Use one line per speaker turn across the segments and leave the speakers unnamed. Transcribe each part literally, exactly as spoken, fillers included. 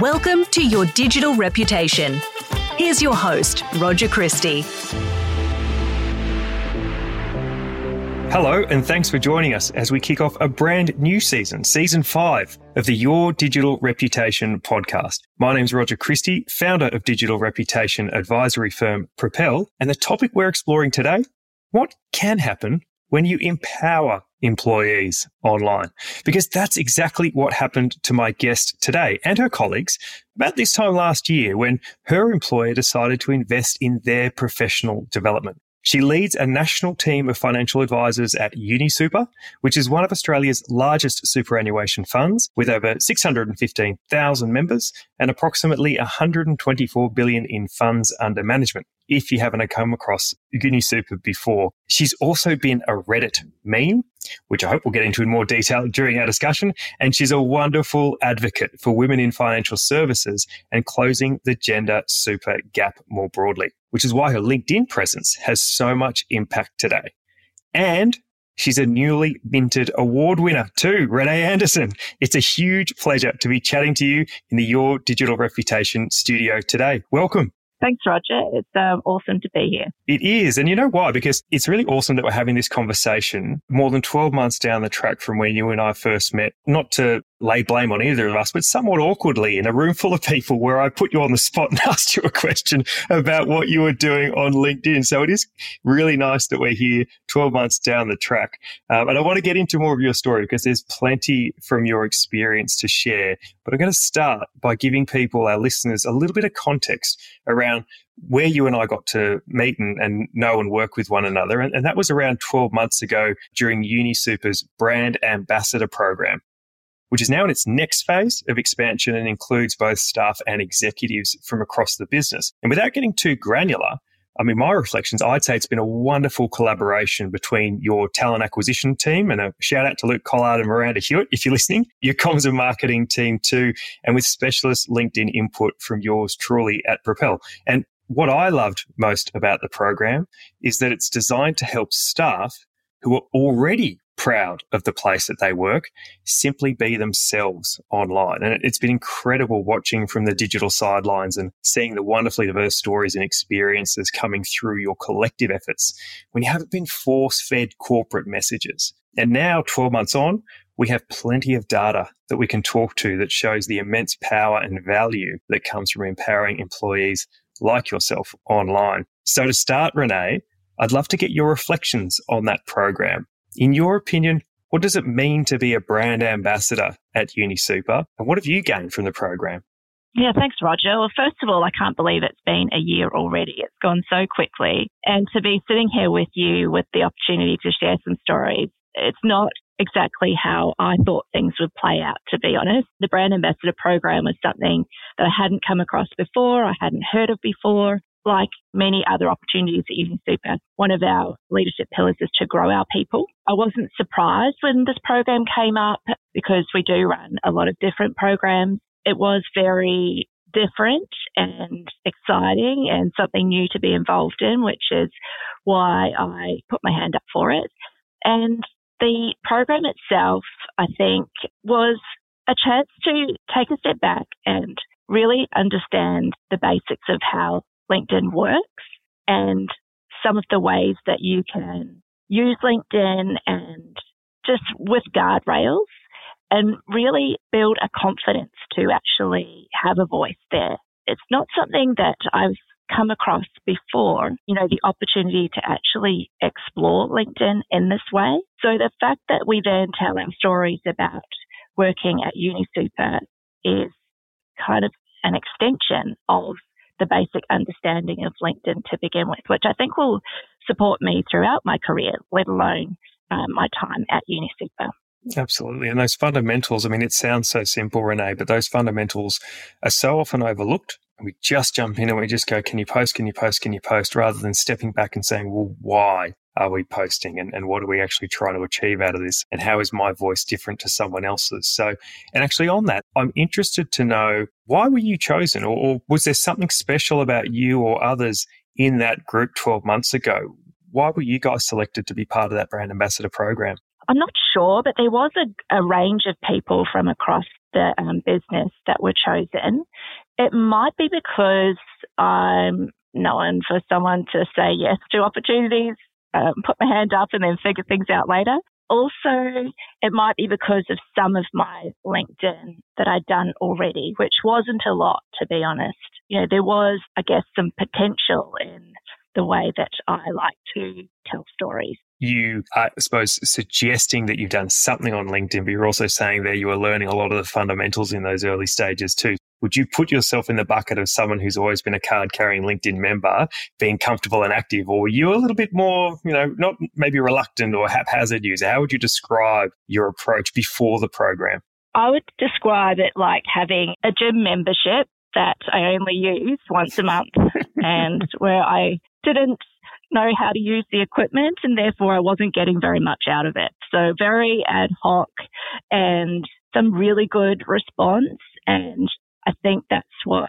Welcome to Your Digital Reputation. Here's your host, Roger Christie.
Hello, and thanks for joining us as we kick off a brand new season, season five of the Your Digital Reputation podcast. My name's Roger Christie, founder of digital reputation advisory firm Propel, and the topic we're exploring today, what can happen when you empower employees online? Because that's exactly what happened to my guest today and her colleagues about this time last year when her employer decided to invest in their professional development. She leads a national team of financial advisors at UniSuper, which is one of Australia's largest superannuation funds with over six hundred fifteen thousand members and approximately one hundred twenty-four billion dollars in funds under management, if you haven't come across UniSuper before. She's also been a Reddit meme, which I hope we'll get into in more detail during our discussion, and she's a wonderful advocate for women in financial services and closing the gender super gap more broadly, which is why her LinkedIn presence has so much impact today. And she's a newly minted award winner too, Renee Anderson. It's a huge pleasure to be chatting to you in the Your Digital Reputation studio today. Welcome.
Thanks, Roger. It's um, awesome to be here.
It is. And you know why? Because it's really awesome that we're having this conversation more than twelve months down the track from when you and I first met. Not to lay blame on either of us, but somewhat awkwardly in a room full of people where I put you on the spot and asked you a question about what you were doing on LinkedIn. So it is really nice that we're here twelve months down the track. Um, and I want to get into more of your story because there's plenty from your experience to share. But I'm going to start by giving people, our listeners, a little bit of context around where you and I got to meet and, and know and work with one another. And, and that was around twelve months ago during UniSuper's Brand Ambassador program, which is now in its next phase of expansion and includes both staff and executives from across the business. And without getting too granular, I mean, my reflections, I'd say it's been a wonderful collaboration between your talent acquisition team, and a shout out to Luke Collard and Miranda Hewitt, if you're listening, your comms and marketing team too, and with specialist LinkedIn input from yours truly at Propel. And what I loved most about the program is that it's designed to help staff who are already proud of the place that they work simply be themselves online. And it's been incredible watching from the digital sidelines and seeing the wonderfully diverse stories and experiences coming through your collective efforts when you haven't been force-fed corporate messages. And now, twelve months on, we have plenty of data that we can talk to that shows the immense power and value that comes from empowering employees like yourself online. So to start, Renee, I'd love to get your reflections on that program. In your opinion, what does it mean to be a brand ambassador at UniSuper? And what have you gained from the program?
Yeah, thanks, Roger. Well, first of all, I can't believe it's been a year already. It's gone so quickly. And to be sitting here with you with the opportunity to share some stories, it's not exactly how I thought things would play out, to be honest. The Brand Ambassador program was something that I hadn't come across before, I hadn't heard of before. Like many other opportunities at UniSuper, one of our leadership pillars is to grow our people. I wasn't surprised when this program came up because we do run a lot of different programs. It was very different and exciting and something new to be involved in, which is why I put my hand up for it. And the program itself, I think, was a chance to take a step back and really understand the basics of how LinkedIn works and some of the ways that you can use LinkedIn and just with guardrails and really build a confidence to actually have a voice there. It's not something that I've come across before, you know, the opportunity to actually explore LinkedIn in this way. So the fact that we then tell our stories about working at UniSuper is kind of an extension of the basic understanding of LinkedIn to begin with, which I think will support me throughout my career, let alone um, my time at UniSuper.
Absolutely. And those fundamentals, I mean, it sounds so simple, Renee, but those fundamentals are so often overlooked. And we just jump in and we just go, can you post, can you post, can you post, rather than stepping back and saying, well, why are we posting and, and what are we actually trying to achieve out of this? And how is my voice different to someone else's? So, and actually on that, I'm interested to know, why were you chosen? Or, or was there something special about you or others in that group twelve months ago? Why were you guys selected to be part of that Brand Ambassador program?
I'm not sure, but there was a, a range of people from across the um, business that were chosen. It might be because I'm known for someone to say yes to opportunities, um, put my hand up and then figure things out later. Also, it might be because of some of my LinkedIn that I'd done already, which wasn't a lot, to be honest. You know, there was, I guess, some potential in the way that I like to tell stories.
You are, I suppose, suggesting that you've done something on LinkedIn, but you're also saying there you were learning a lot of the fundamentals in those early stages too. Would you put yourself in the bucket of someone who's always been a card-carrying LinkedIn member, being comfortable and active, or were you a little bit more, you know, not maybe reluctant or haphazard user? How would you describe your approach before the program?
I would describe it like having a gym membership that I only use once a month and where I didn't know how to use the equipment and therefore I wasn't getting very much out of it. So very ad hoc and some really good response, and I think that's what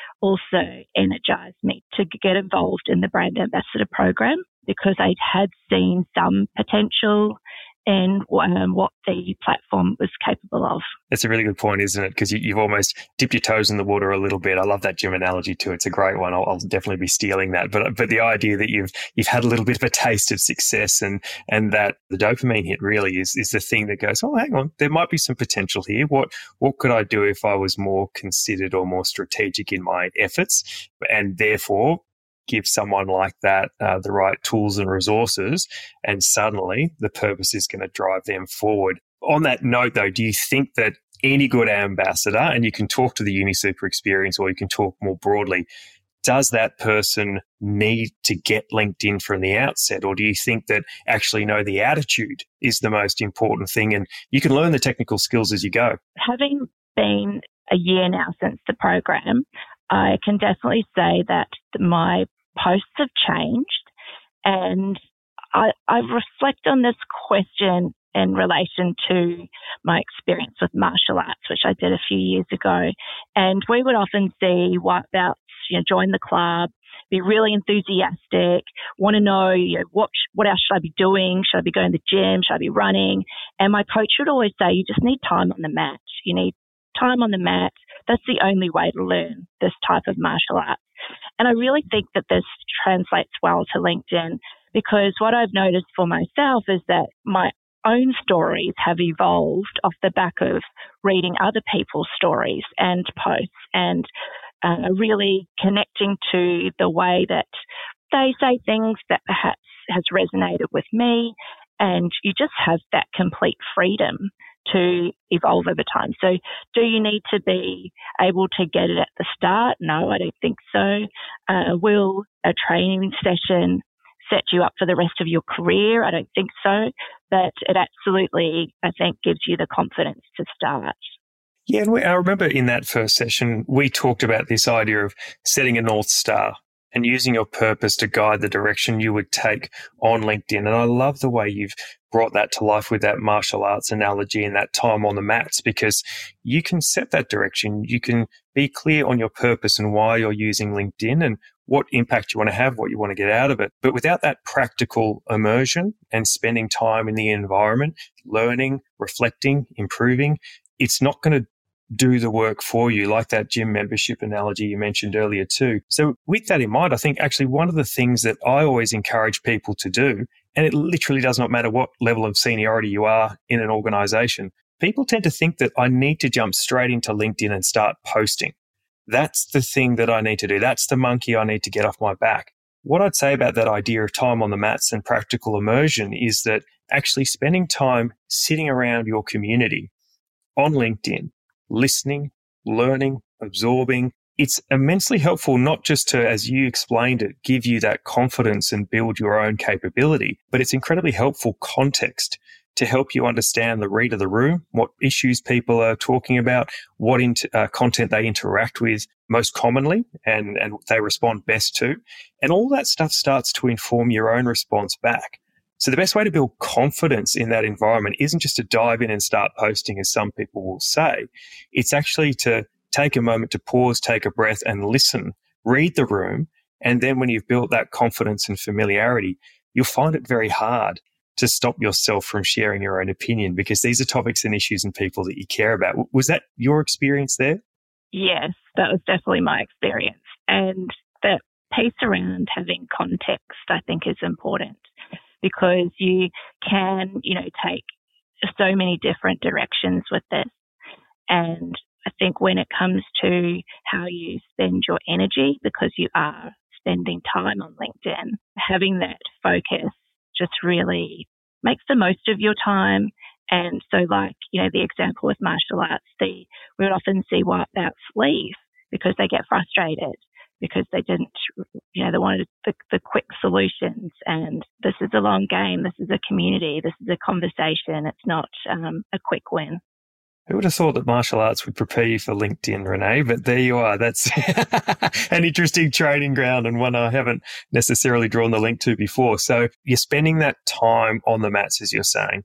also energized me to get involved in the Brand Ambassador program, because I had seen some potential in um, what the platform was capable of.
That's a really good point, isn't it? Because you, you've almost dipped your toes in the water a little bit. I love that gym analogy too. It's a great one. I'll, I'll definitely be stealing that. But but the idea that you've you've had a little bit of a taste of success and and that the dopamine hit really is is the thing that goes, oh, hang on, there might be some potential here. What what could I do if I was more considered or more strategic in my efforts, and therefore give someone like that uh, the right tools and resources, and suddenly the purpose is going to drive them forward. On that note, though, do you think that any good ambassador, and you can talk to the UniSuper experience or you can talk more broadly, does that person need to get LinkedIn from the outset, or do you think that actually, no, the attitude is the most important thing and you can learn the technical skills as you go?
Having been a year now since the program, I can definitely say that my posts have changed, and I, I reflect on this question in relation to my experience with martial arts, which I did a few years ago. And we would often see wipeouts, you know, join the club, be really enthusiastic, want to know, you know, what what else should I be doing? Should I be going to the gym? Should I be running? And my coach would always say, you just need time on the mat. You need time on the mat. That's the only way to learn this type of martial arts. And I really think that this translates well to LinkedIn, because what I've noticed for myself is that my own stories have evolved off the back of reading other people's stories and posts and uh, really connecting to the way that they say things that perhaps has resonated with me. And you just have that complete freedom to evolve over time. So do you need to be able to get it at the start? No, I don't think so. Uh, will a training session set you up for the rest of your career? I don't think so. But it absolutely, I think, gives you the confidence to start.
Yeah, and we, I remember in that first session, we talked about this idea of setting a North Star and using your purpose to guide the direction you would take on LinkedIn. And I love the way you've brought that to life with that martial arts analogy and that time on the mats, because you can set that direction. You can be clear on your purpose and why you're using LinkedIn and what impact you want to have, what you want to get out of it. But without that practical immersion and spending time in the environment, learning, reflecting, improving, it's not going to do the work for you, like that gym membership analogy you mentioned earlier too. So with that in mind, I think actually one of the things that I always encourage people to do, and it literally does not matter what level of seniority you are in an organization, people tend to think that I need to jump straight into LinkedIn and start posting. That's the thing that I need to do. That's the monkey I need to get off my back. What I'd say about that idea of time on the mats and practical immersion is that actually spending time sitting around your community on LinkedIn, listening, learning, absorbing. It's immensely helpful not just to, as you explained it, give you that confidence and build your own capability, but it's incredibly helpful context to help you understand the read of the room, what issues people are talking about, what int- uh, content they interact with most commonly and, and they respond best to. And all that stuff starts to inform your own response back. So the best way to build confidence in that environment isn't just to dive in and start posting, as some people will say. It's actually to take a moment to pause, take a breath and listen, read the room. And then when you've built that confidence and familiarity, you'll find it very hard to stop yourself from sharing your own opinion? Because these are topics and issues and people that you care about. Was that your experience there?
Yes, that was definitely my experience. And that piece around having context, I think, is important because you can, you know, take so many different directions with this. And I think when it comes to how you spend your energy, because you are spending time on LinkedIn, having that focus just really makes the most of your time. And so like, you know, the example with martial arts, the, we would often see wipeouts leave because they get frustrated because they didn't, you know, they wanted the, the quick solutions. And this is a long game. This is a community. This is a conversation. It's not um, a quick win.
Who would have thought that martial arts would prepare you for LinkedIn, Renee? But there you are. That's an interesting training ground and one I haven't necessarily drawn the link to before. So you're spending that time on the mats, as you're saying.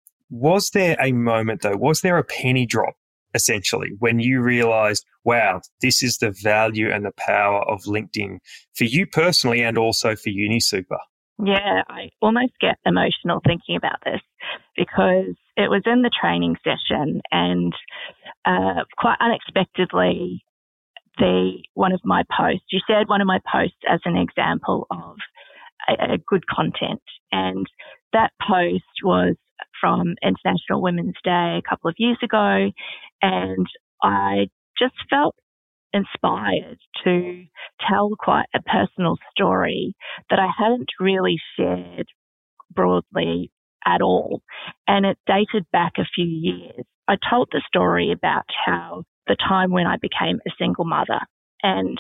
Was there a moment, though, was there a penny drop, essentially, when you realized, wow, this is the value and the power of LinkedIn for you personally and also for UniSuper?
Yeah, I almost get emotional thinking about this because it was in the training session and uh, quite unexpectedly, the one of my posts, you shared one of my posts as an example of a, a good content. And that post was from International Women's Day a couple of years ago. And I just felt inspired to tell quite a personal story that I hadn't really shared broadly at all. And it dated back a few years. I told the story about how the time when I became a single mother and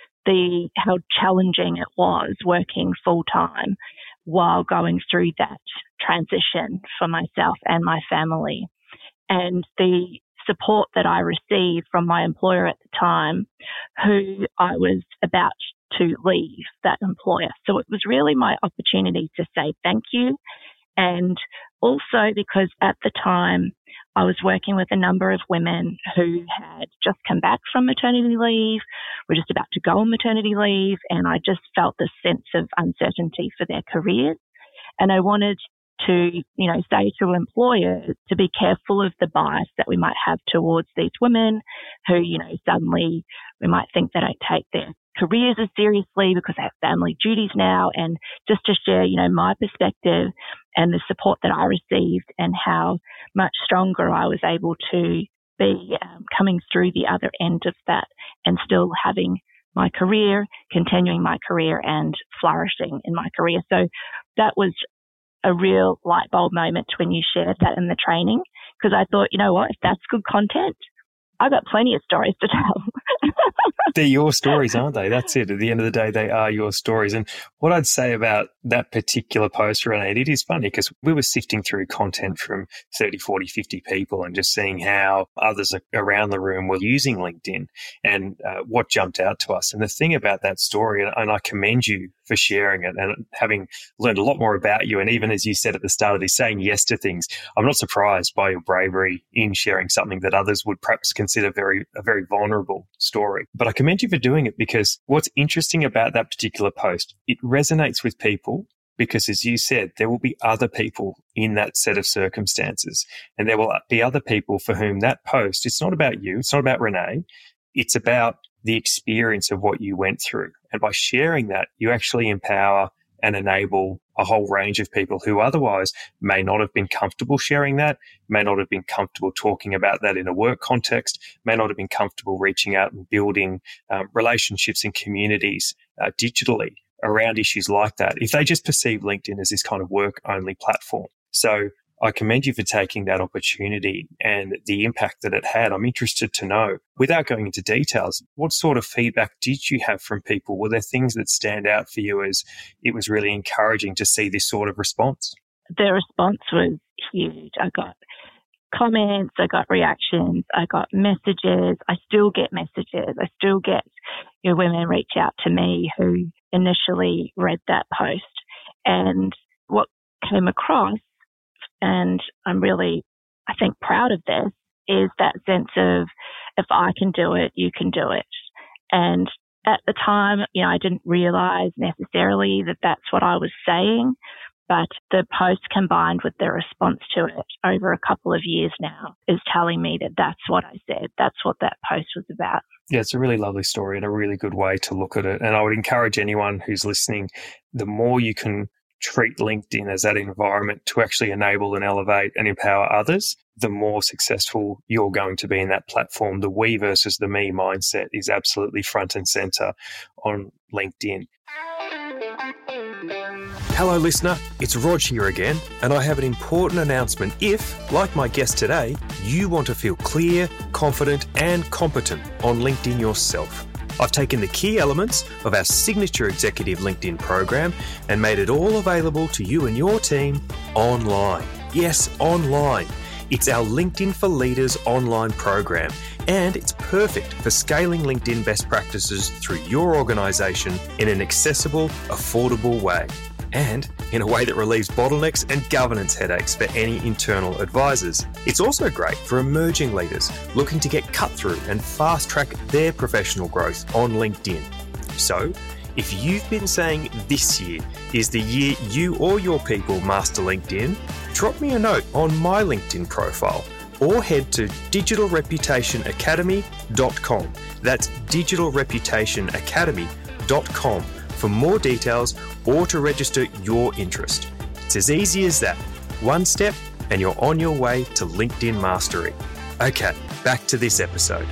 the how challenging it was working full time while going through that transition for myself and my family. And the support that I received from my employer at the time, who I was about to leave that employer. So it was really my opportunity to say thank you. And also because at the time I was working with a number of women who had just come back from maternity leave, were just about to go on maternity leave, and I just felt this sense of uncertainty for their careers. And I wanted to, you know, say to employers to be careful of the bias that we might have towards these women who, you know, suddenly we might think they don't take their careers as seriously because they have family duties now, and just to share, you know, my perspective and the support that I received and how much stronger I was able to be um, coming through the other end of that and still having my career, continuing my career and flourishing in my career. So that was a real light bulb moment when you shared that in the training, because I thought, you know what, if that's good content, I've got plenty of stories to tell.
They're your stories, aren't they? That's it. At the end of the day, they are your stories. And what I'd say about that particular post, Renee, it is funny because we were sifting through content from thirty, forty, fifty people and just seeing how others around the room were using LinkedIn and uh, what jumped out to us. And the thing about that story, and, and I commend you for sharing it and having learned a lot more about you. And even as you said at the start of this, saying yes to things, I'm not surprised by your bravery in sharing something that others would perhaps consider very a very vulnerable story. But I commend you for doing it because what's interesting about that particular post, it resonates with people because, as you said, there will be other people in that set of circumstances. And there will be other people for whom that post, it's not about you, it's not about Renee, it's about the experience of what you went through. And by sharing that, you actually empower and enable a whole range of people who otherwise may not have been comfortable sharing that, may not have been comfortable talking about that in a work context, may not have been comfortable reaching out and building um, relationships and communities uh, digitally around issues like that, if they just perceive LinkedIn as this kind of work-only platform. So I commend you for taking that opportunity and the impact that it had. I'm interested to know, without going into details, what sort of feedback did you have from people? Were there things that stand out for you as it was really encouraging to see this sort of response?
The response was huge. I got comments, I got reactions, I got messages. I still get messages. I still get, you know, women reach out to me who initially read that post. And what came across, and I'm really, I think, proud of this, is that sense of if I can do it, you can do it. And at the time, you know, I didn't realize necessarily that that's what I was saying, But the post combined with the response to it over a couple of years now is telling me that that's what I said. That's what that post was about.
Yeah, it's a really lovely story and a really good way to look at it. And I would encourage anyone who's listening, the more you can treat LinkedIn as that environment to actually enable and elevate and empower others, the more successful you're going to be in that platform. The we versus the me mindset is absolutely front and center on LinkedIn. Hello, listener. It's Rog here again, and I have an important announcement if, like my guest today, you want to feel clear, confident, and competent on LinkedIn yourself. I've taken the key elements of our signature executive LinkedIn program and made it all available to you and your team online. Yes, online. It's our LinkedIn for Leaders online program, and it's perfect for scaling LinkedIn best practices through your organisation in an accessible, affordable way, and in a way that relieves bottlenecks and governance headaches for any internal advisors. It's also great for emerging leaders looking to get cut through and fast-track their professional growth on LinkedIn. So, if you've been saying this year is the year you or your people master LinkedIn, drop me a note on my LinkedIn profile or head to digital reputation academy dot com. That's digital reputation academy dot com for more details or to register your interest. It's as easy as that. One step and you're on your way to LinkedIn mastery. Okay, back to this episode.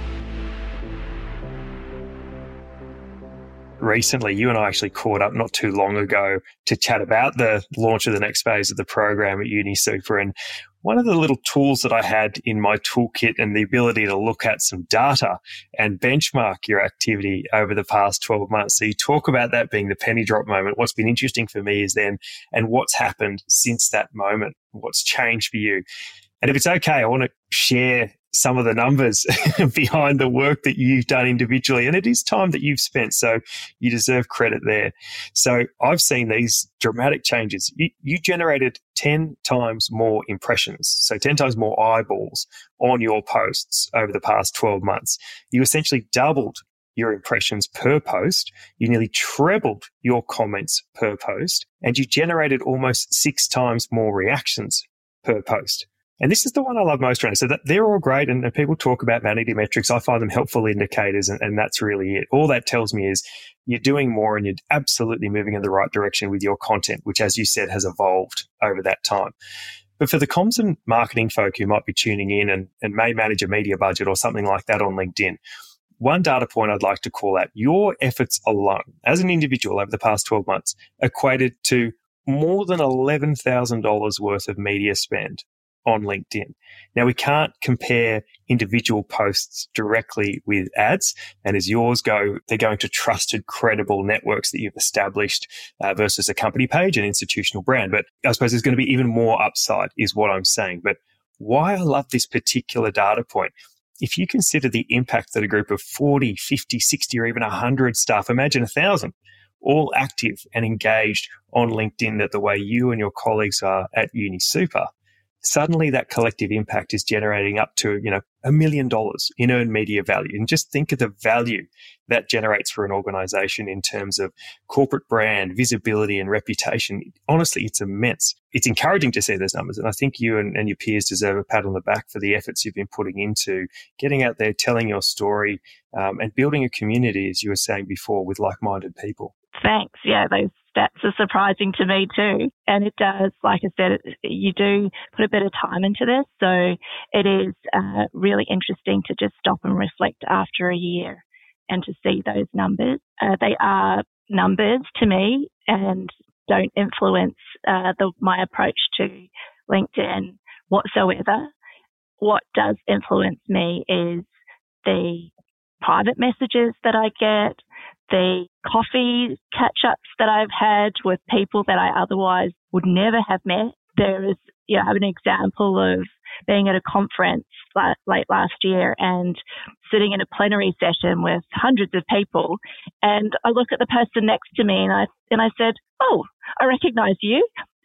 Recently, you and I actually caught up not too long ago to chat about the launch of the next phase of the program at UniSuper. And one of the little tools that I had in my toolkit and the ability to look at some data and benchmark your activity over the past twelve months. So you talk about that being the penny drop moment. What's been interesting for me is then, and what's happened since that moment, what's changed for you. And if it's okay, I want to share some of the numbers behind the work that you've done individually. And it is time that you've spent, so you deserve credit there. So I've seen these dramatic changes. You, you generated ten times more impressions, so ten times more eyeballs on your posts over the past twelve months. You essentially doubled your impressions per post. You nearly trebled your comments per post, and you generated almost six times more reactions per post. And this is the one I love most around. So that they're all great, and, and people talk about vanity metrics. I find them helpful indicators, and, and that's really it. All that tells me is you're doing more and you're absolutely moving in the right direction with your content, which, as you said, has evolved over that time. But for the comms and marketing folk who might be tuning in and, and may manage a media budget or something like that on LinkedIn, one data point I'd like to call out, your efforts alone as an individual over the past twelve months equated to more than eleven thousand dollars worth of media spend on LinkedIn. Now, we can't compare individual posts directly with ads. And as yours go, they're going to trusted, credible networks that you've established uh, versus a company page, an institutional brand. But I suppose there's going to be even more upside is what I'm saying. But why I love this particular data point, if you consider the impact that a group of forty, fifty, sixty, or even one hundred staff, imagine a thousand, all active and engaged on LinkedIn that the way you and your colleagues are at UniSuper, suddenly that collective impact is generating up to, you know, a million dollars in earned media value. And just think of the value that generates for an organization in terms of corporate brand, visibility, and reputation. Honestly, it's immense. It's encouraging to see those numbers. And I think you and, and your peers deserve a pat on the back for the efforts you've been putting into getting out there, telling your story, um, and building a community, as you were saying before, with like-minded people.
Thanks. Yeah, those stats are surprising to me too. And it does, like I said, it, you do put a bit of time into this. So it is uh, really interesting to just stop and reflect after a year and to see those numbers. Uh, they are numbers to me and don't influence uh, the, my approach to LinkedIn whatsoever. What does influence me is the private messages that I get, the coffee catch-ups that I've had with people that I otherwise would never have met. There is, you know, I have an example of being at a conference late last year and sitting in a plenary session with hundreds of people, and I look at the person next to me and I and I said, "Oh, I recognise you.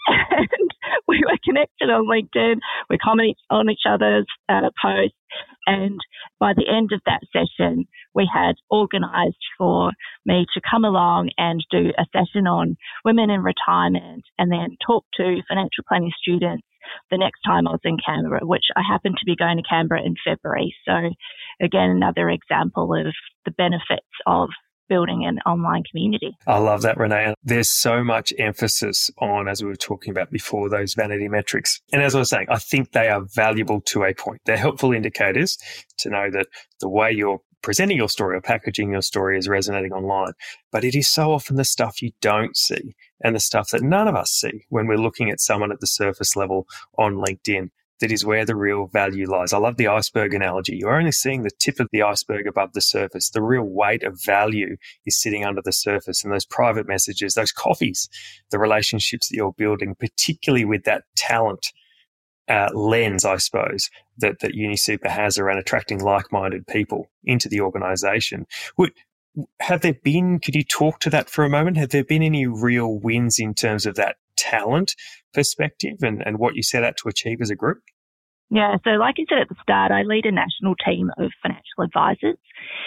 And we were connected on LinkedIn. We comment on each other's uh, posts. And by the end of that session, we had organised for me to come along and do a session on women in retirement and then talk to financial planning students the next time I was in Canberra, which I happened to be going to Canberra in February. So again, another example of the benefits of building an online community.
I love that, Renee. There's so much emphasis on, as we were talking about before, those vanity metrics. And as I was saying, I think they are valuable to a point. They're helpful indicators to know that the way you're presenting your story or packaging your story is resonating online. But it is so often the stuff you don't see and the stuff that none of us see when we're looking at someone at the surface level on LinkedIn. That is where the real value lies. I love the iceberg analogy. You're only seeing the tip of the iceberg above the surface. The real weight of value is sitting under the surface, and those private messages, those coffees, the relationships that you're building, particularly with that talent uh, lens, I suppose, that, that UniSuper has around attracting like-minded people into the organisation. Would, have there been, could you talk to that for a moment? Have there been any real wins in terms of that talent perspective and, and what you set out to achieve as a group?
Yeah, so like you said at the start, I lead a national team of financial advisors,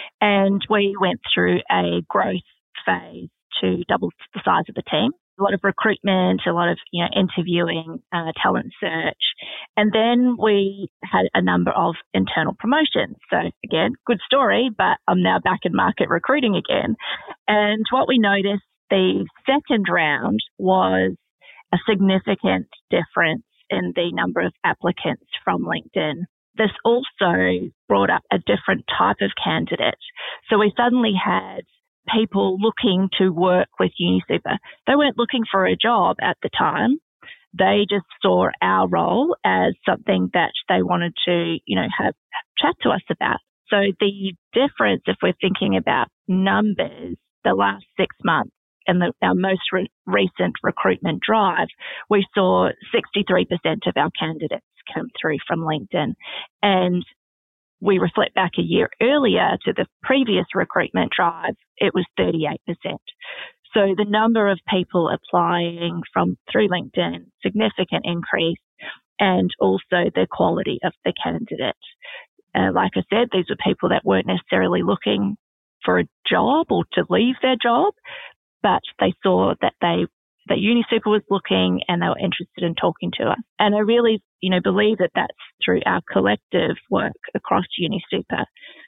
and we went through a growth phase to double the size of the team. A lot of recruitment, a lot of you know interviewing, uh, talent search, and then we had a number of internal promotions. So again, good story, but I'm now back in market recruiting again. And what we noticed the second round was a significant difference in the number of applicants from LinkedIn. This also brought up a different type of candidate. So we suddenly had people looking to work with UniSuper. They weren't looking for a job at the time. They just saw our role as something that they wanted to, you know, have chat to us about. So the difference, if we're thinking about numbers, the last six months, in the, our most re- recent recruitment drive, we saw sixty-three percent of our candidates come through from LinkedIn. And we reflect back a year earlier to the previous recruitment drive, it was thirty-eight percent. So the number of people applying from through LinkedIn, significant increase, and also the quality of the candidate. Uh, like I said, these were people that weren't necessarily looking for a job or to leave their job, but they saw that they that UniSuper was looking and they were interested in talking to us. And I really, you know, believe that that's through our collective work across UniSuper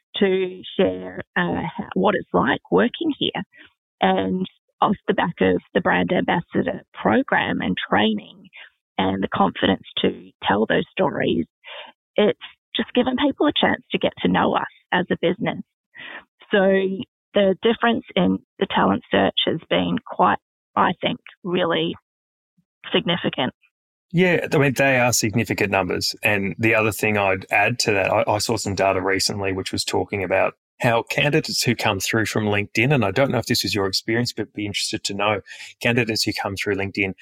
to share uh, how, what it's like working here. And off the back of the brand ambassador program and training and the confidence to tell those stories, it's just given people a chance to get to know us as a business. So the difference in the talent search has been quite, I think, really significant.
Yeah, I mean, they are significant numbers. And the other thing I'd add to that, I, I saw some data recently which was talking about how candidates who come through from LinkedIn, and I don't know if this is your experience, but be interested to know, candidates who come through LinkedIn,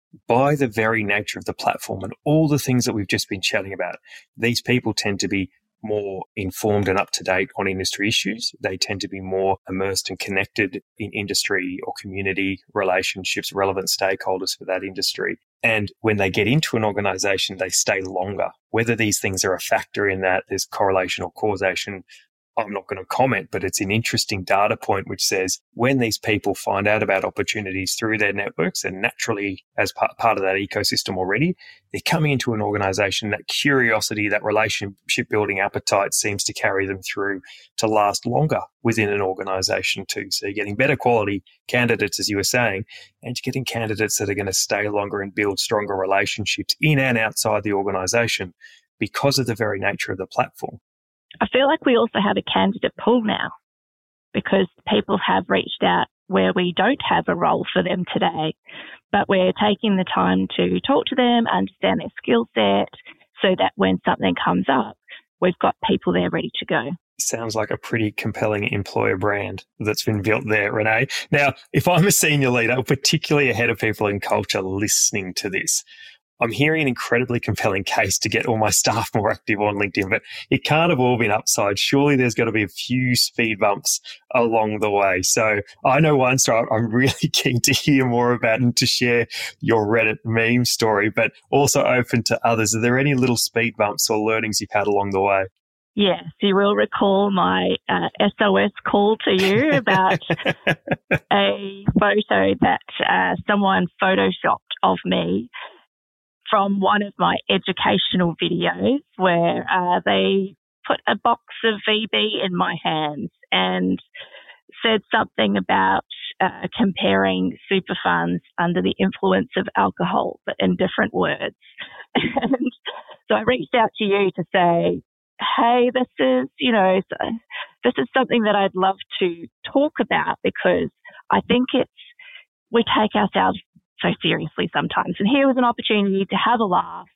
by the very nature of the platform and all the things that we've just been chatting about, these people tend to be more informed and up-to-date on industry issues. They tend to be more immersed and connected in industry or community relationships, relevant stakeholders for that industry. And when they get into an organisation, they stay longer. Whether these things are a factor in that, there's correlation or causation, I'm not going to comment, but it's an interesting data point which says when these people find out about opportunities through their networks and naturally as part, part of that ecosystem already, they're coming into an organisation, that curiosity, that relationship building appetite seems to carry them through to last longer within an organisation too. So you're getting better quality candidates, as you were saying, and you're getting candidates that are going to stay longer and build stronger relationships in and outside the organisation because of the very nature of the platform.
I feel like we also have a candidate pool now because people have reached out where we don't have a role for them today, but we're taking the time to talk to them, understand their skill set so that when something comes up, we've got people there ready to go.
Sounds like a pretty compelling employer brand that's been built there, Renee. Now, if I'm a senior leader, particularly a head of people in culture listening to this, I'm hearing an incredibly compelling case to get all my staff more active on LinkedIn, but it can't have all been upside. Surely there's got to be a few speed bumps along the way. So I know one, so I'm really keen to hear more about and to share your Reddit meme story, but also open to others. Are there any little speed bumps or learnings you've had along the way?
Yes, you will recall my uh, S O S call to you about a photo that uh, someone photoshopped of me from one of my educational videos where uh, they put a box of V B in my hands and said something about uh, comparing super funds under the influence of alcohol, but in different words. And so I reached out to you to say, hey, this is, you know, this is something that I'd love to talk about because I think it's, we take ourselves so seriously sometimes. And here was an opportunity to have a laugh,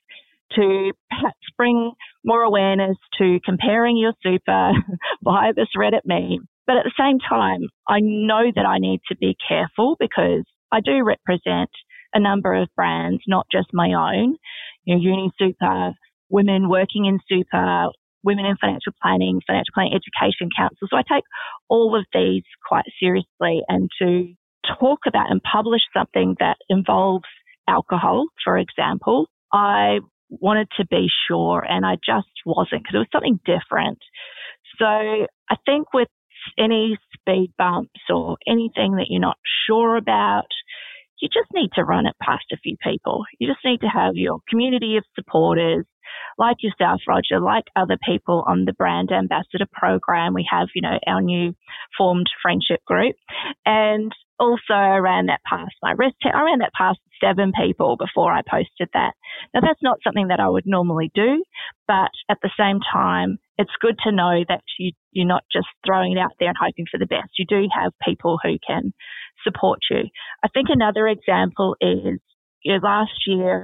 to perhaps bring more awareness to comparing your super via this Reddit meme. But at the same time, I know that I need to be careful because I do represent a number of brands, not just my own, you know, UniSuper, Women Working in Super, Women in Financial Planning, Financial Planning Education Council. So I take all of these quite seriously, and to talk about and publish something that involves alcohol, for example, I wanted to be sure, and I just wasn't, because it was something different. So I think with any speed bumps or anything that you're not sure about, you just need to run it past a few people. You just need to have your community of supporters like yourself, Roger, like other people on the Brand Ambassador program. We have, you know, our new formed friendship group. And also I ran that past my risk tech. I ran that past seven people before I posted that. Now, that's not something that I would normally do, but at the same time, it's good to know that you, you're not just throwing it out there and hoping for the best. You do have people who can support you. I think another example is, you know, last year,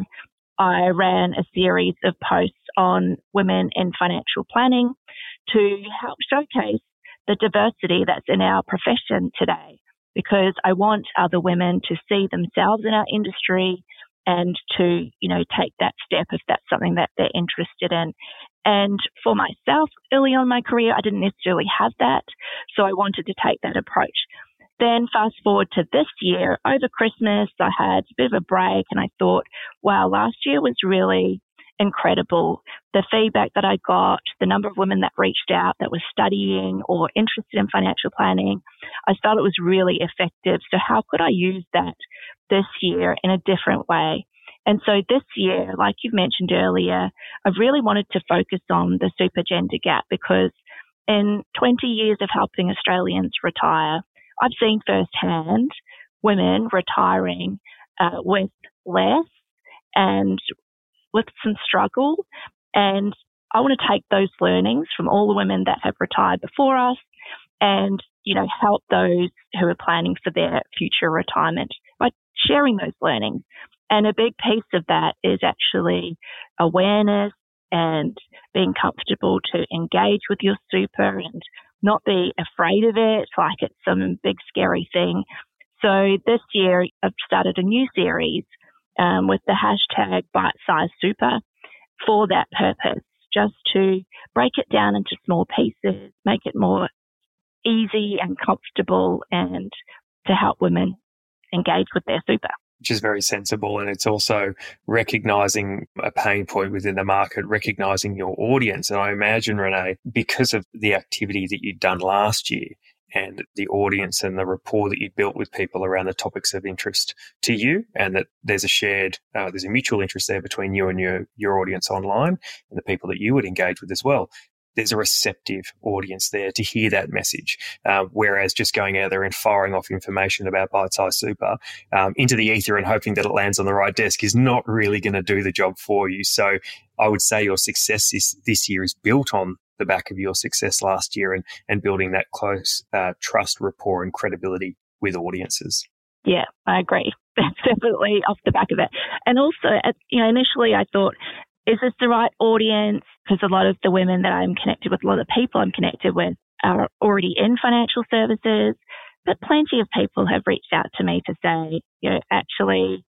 I ran a series of posts on women in financial planning to help showcase the diversity that's in our profession today, because I want other women to see themselves in our industry and to, you know, take that step if that's something that they're interested in. And for myself, early on in my career, I didn't necessarily have that, so I wanted to take that approach. Then fast forward to this year, over Christmas, I had a bit of a break and I thought, wow, last year was really incredible. The feedback that I got, the number of women that reached out that were studying or interested in financial planning, I felt it was really effective. So how could I use that this year in a different way? And so this year, like you've mentioned earlier, I've really wanted to focus on the super gender gap, because in twenty years of helping Australians retire, I've seen firsthand women retiring uh, with less and with some struggle. And I want to take those learnings from all the women that have retired before us and, you know, help those who are planning for their future retirement by sharing those learnings. And a big piece of that is actually awareness and being comfortable to engage with your super and not be afraid of it like it's some big scary thing. So this year I've started a new series um, with the hashtag Bite Size Super for that purpose, just to break it down into small pieces, make it more easy and comfortable, and to help women engage with their super.
Which is very sensible. And it's also recognizing a pain point within the market, recognizing your audience. And I imagine, Renee, because of the activity that you'd done last year and the audience and the rapport that you built with people around the topics of interest to you, and that there's a shared, uh, there's a mutual interest there between you and your, your audience online and the people that you would engage with as well. There's a receptive audience there to hear that message. Um, whereas just going out there and firing off information about bite-sized super um, into the ether and hoping that it lands on the right desk is not really going to do the job for you. So I would say your success this, this year is built on the back of your success last year and, and building that close uh, trust, rapport and credibility with audiences.
Yeah, I agree. That's definitely off the back of it. And also, you know, initially I thought, is this the right audience? Because a lot of the women that I'm connected with, a lot of the people I'm connected with are already in financial services, but plenty of people have reached out to me to say, you know, actually,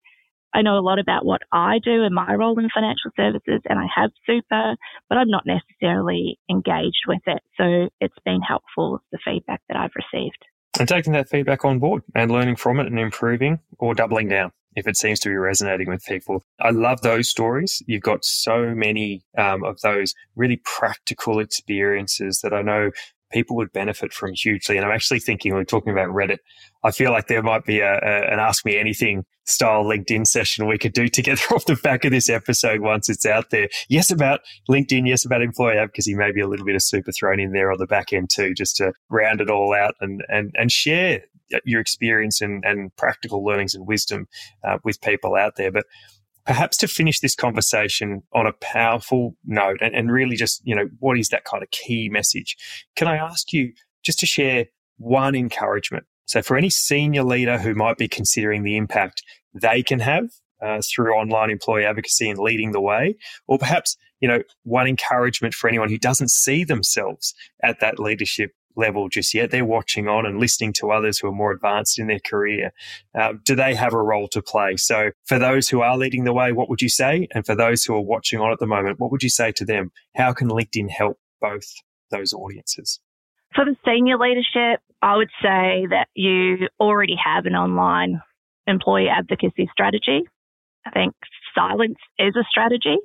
I know a lot about what I do and my role in financial services, and I have super, but I'm not necessarily engaged with it. So it's been helpful, the feedback that I've received.
And taking that feedback on board and learning from it and improving or doubling down if it seems to be resonating with people. I love those stories. You've got so many um, of those really practical experiences that I know people would benefit from hugely. And I'm actually thinking, we're talking about Reddit, I feel like there might be a, a, an Ask Me Anything style LinkedIn session we could do together off the back of this episode once it's out there. Yes, about LinkedIn. Yes, about employee advocacy. Maybe a little bit of super thrown in there on the back end too, just to round it all out and and and share your experience and, and practical learnings and wisdom uh, with people out there. But perhaps to finish this conversation on a powerful note and, and really just, you know, what is that kind of key message? Can I ask you just to share one encouragement? So for any senior leader who might be considering the impact they can have uh, through online employee advocacy and leading the way, or perhaps, you know, one encouragement for anyone who doesn't see themselves at that leadership level just yet, they're watching on and listening to others who are more advanced in their career. Uh, do they have a role to play? So for those who are leading the way, what would you say? And for those who are watching on at the moment, what would you say to them? How can LinkedIn help both those audiences?
For the senior leadership, I would say that you already have an online employee advocacy strategy. I think silence is a strategy.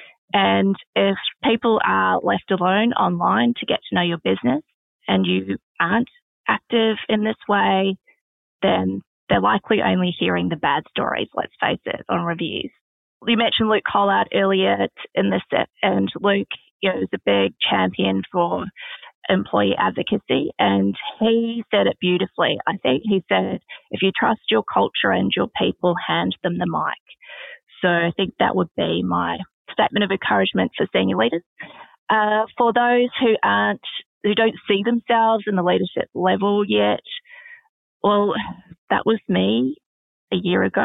And if people are left alone online to get to know your business, and you aren't active in this way, then they're likely only hearing the bad stories, let's face it, on reviews. You mentioned Luke Collard earlier in this, and Luke, you know, is a big champion for employee advocacy, and he said it beautifully. I think he said, if you trust your culture and your people, hand them the mic. So I think that would be my statement of encouragement for senior leaders. Uh, for those who aren't who don't see themselves in the leadership level yet, well, that was me a year ago.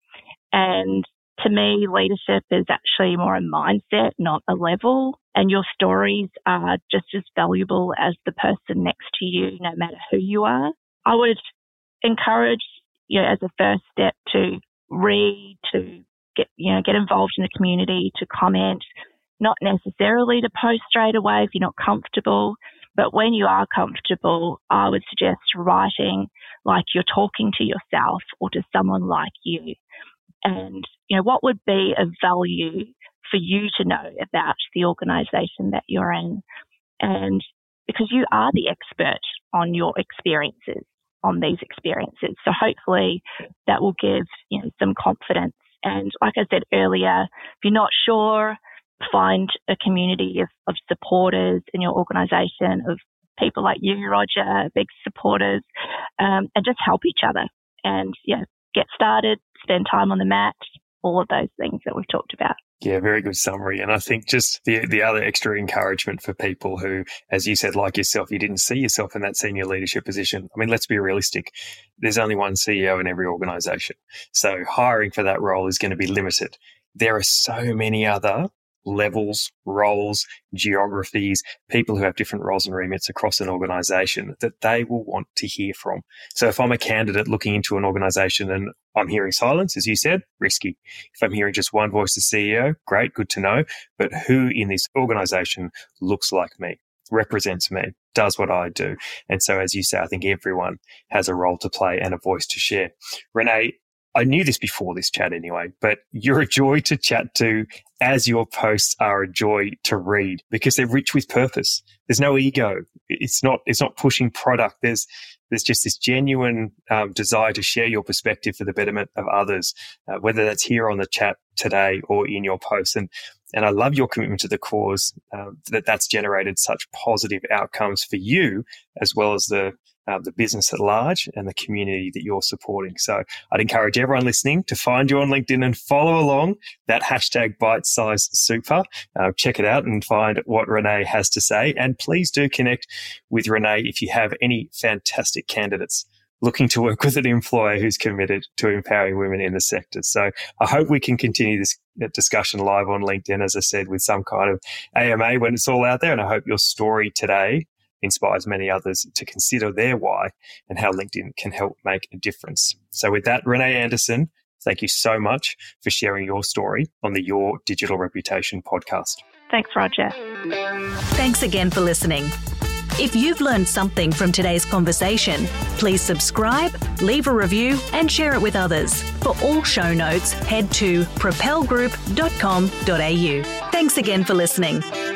And to me, leadership is actually more a mindset, not a level. And your stories are just as valuable as the person next to you, no matter who you are. I would encourage, you know, as a first step to read, to get, you know, get involved in the community, to comment, not necessarily to post straight away if you're not comfortable. But when you are comfortable, I would suggest writing like you're talking to yourself or to someone like you. And, you know, what would be of value for you to know about the organisation that you're in? And because you are the expert on your experiences, on these experiences. So hopefully that will give, you know, some confidence. And like I said earlier, if you're not sure, find a community of, of supporters in your organisation, of people like you, Roger, big supporters, um, and just help each other. And, yeah, get started, spend time on the mat, all of those things that we've talked about.
Yeah, very good summary. And I think just the the other extra encouragement for people who, as you said, like yourself, you didn't see yourself in that senior leadership position. I mean, let's be realistic. There's only one C E O in every organisation. So hiring for that role is going to be limited. There are so many other levels, roles, geographies, people who have different roles and remits across an organisation that they will want to hear from. So if I'm a candidate looking into an organisation and I'm hearing silence, as you said, risky. If I'm hearing just one voice as C E O, great, good to know. But who in this organisation looks like me, represents me, does what I do? And so, as you say, I think everyone has a role to play and a voice to share. Renee, I knew this before this chat anyway, but you're a joy to chat to, as your posts are a joy to read, because they're rich with purpose. There's no ego. It's not, it's not pushing product. There's, there's just this genuine um, desire to share your perspective for the betterment of others, uh, whether that's here on the chat today or in your posts. And, and I love your commitment to the cause, uh, that that's generated such positive outcomes for you, as well as the Uh, the business at large and the community that you're supporting. So I'd encourage everyone listening to find you on LinkedIn and follow along that hashtag bite-sized super. Uh, check it out and find what Renee has to say. And please do connect with Renee if you have any fantastic candidates looking to work with an employer who's committed to empowering women in the sector. So I hope we can continue this discussion live on LinkedIn, as I said, with some kind of A M A when it's all out there. And I hope your story today inspires many others to consider their why and how LinkedIn can help make a difference. So with that, Renee Anderson, thank you so much for sharing your story on the Your Digital Reputation podcast.
Thanks, Roger.
Thanks again for listening. If you've learned something from today's conversation, please subscribe, leave a review, and share it with others. For all show notes, head to propel group dot com dot a u. Thanks again for listening.